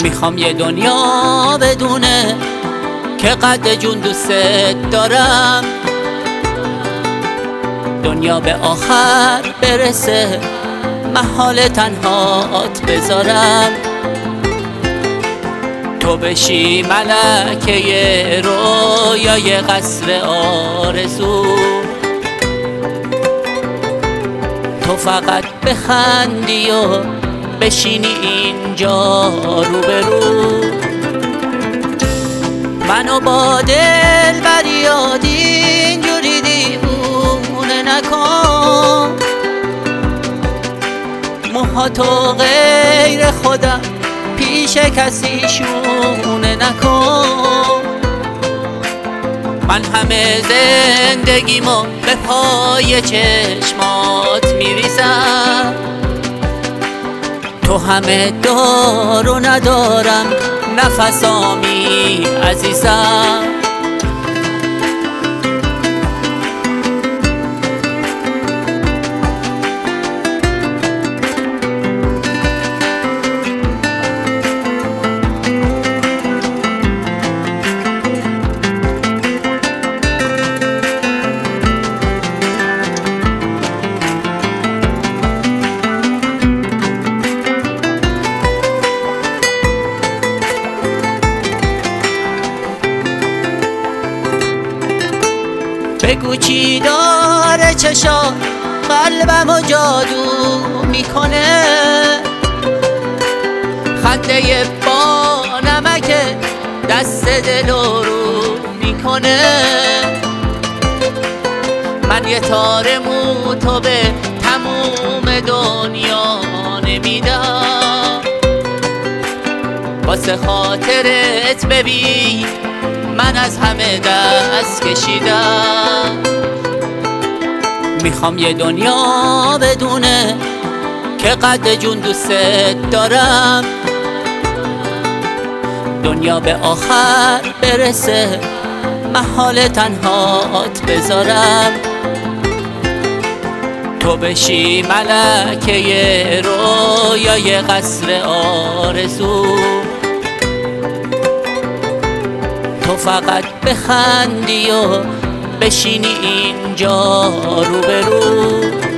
میخوام یه دنیا بدونه که قد جون دوست دارم، دنیا به آخر برسه محال تنهات بذارم، تو بشی ملکه رویای قصر آرزو، تو فقط بخندی و بشینی اینجا روبرو، منو با دلبری اینجوری دیوونه نکن، موهاتو غیر خودم پیش کسی شونه نکن، من همه زندگیمو به پای چشمات میریزم، تو همه دار و ندارم نفسامی عزیزم. بگو چی داره چشا قلبمو جادو میکنه، خنده با نمک دست دلو رو میکنه، من یه تار مو تو به تموم دنیا نمیدم، واسه خاطرت ببین من از همه دست کشیدم، میخوام یه دنیا بدونه که قد جون دوست دارم، دنیا به آخر برسه محال تنهات بذارم، تو بشی ملکه رویای قصر آرزو، تو فقط بخندی و بشینی اینجا روبرو.